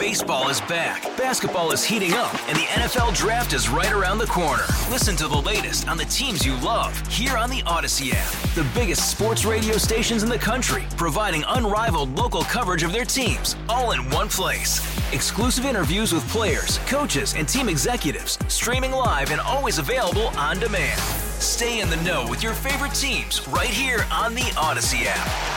Baseball is back, basketball is heating up, and the NFL Draft is right around the corner. Listen to the latest on the teams you love here on the Odyssey app. The biggest sports radio stations in the country, providing unrivaled local coverage of their teams, all in one place. Exclusive interviews with players, coaches, and team executives, streaming live and always available on demand. Stay in the know with your favorite teams right here on the Odyssey app.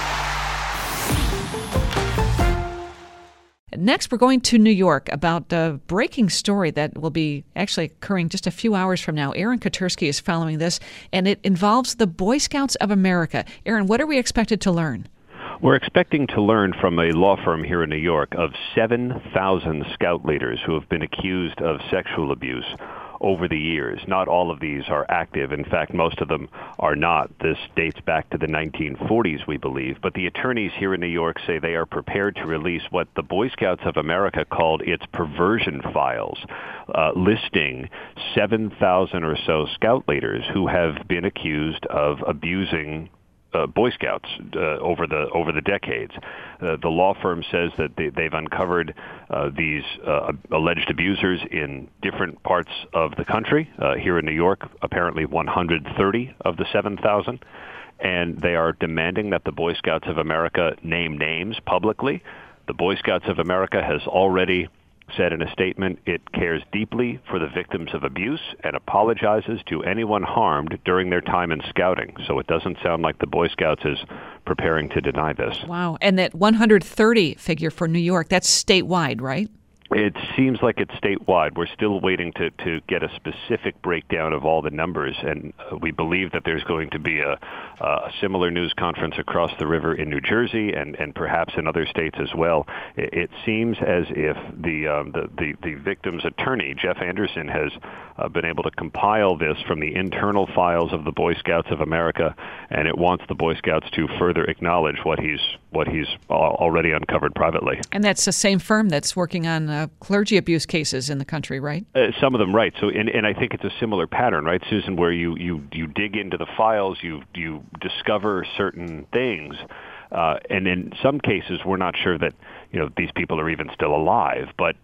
Next, we're going to New York about a breaking story that will be actually occurring just a few hours from now. Aaron Katersky is following this, and it involves the Boy Scouts of America. Aaron, what are we expected to learn? We're expecting to learn from a law firm here in New York of 7,000 scout leaders who have been accused of sexual abuse over the years. Not all of these are active. In fact, most of them are not. This dates back to the 1940s, we believe. But the attorneys here in New York say they are prepared to release what the Boy Scouts of America called its perversion files, listing 7,000 or so scout leaders who have been accused of abusing Boy Scouts over the decades. The law firm says that they've uncovered these alleged abusers in different parts of the country. Here in New York, apparently 130 of the 7,000. And they are demanding that the Boy Scouts of America name names publicly. The Boy Scouts of America has already said in a statement it cares deeply for the victims of abuse and apologizes to anyone harmed during their time in scouting. So it doesn't sound like the Boy Scouts is preparing to deny this. Wow. And that 130 figure for New York, that's statewide, right? It seems like it's statewide. We're still waiting to get a specific breakdown of all the numbers, and we believe that there's going to be a similar news conference across the river in New Jersey and perhaps in other states as well. It seems as if the victim's attorney, Jeff Anderson, has been able to compile this from the internal files of the Boy Scouts of America, and it wants the Boy Scouts to further acknowledge what he's already uncovered privately. And that's the same firm that's working on clergy abuse cases in the country, right? Some of them, right. So, and I think it's a similar pattern, right, Susan, where you dig into the files, you discover certain things, and in some cases we're not sure that these people are even still alive. But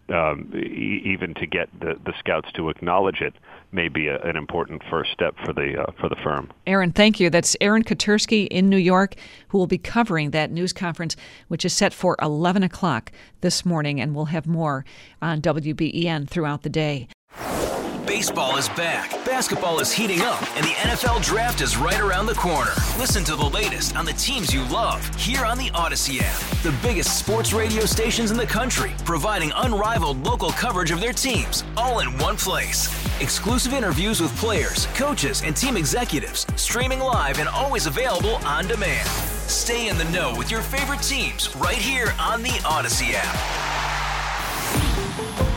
even to get the scouts to acknowledge it may be an important first step for the firm. Aaron, thank you. That's Aaron Katersky in New York, who will be covering that news conference, which is set for 11 o'clock this morning, and we'll have more on WBEN throughout the day. Baseball is back, basketball is heating up, and the NFL Draft is right around the corner. Listen to the latest on the teams you love here on the Odyssey app. The biggest sports radio stations in the country, providing unrivaled local coverage of their teams, all in one place. Exclusive interviews with players, coaches, and team executives, streaming live and always available on demand. Stay in the know with your favorite teams right here on the Odyssey app.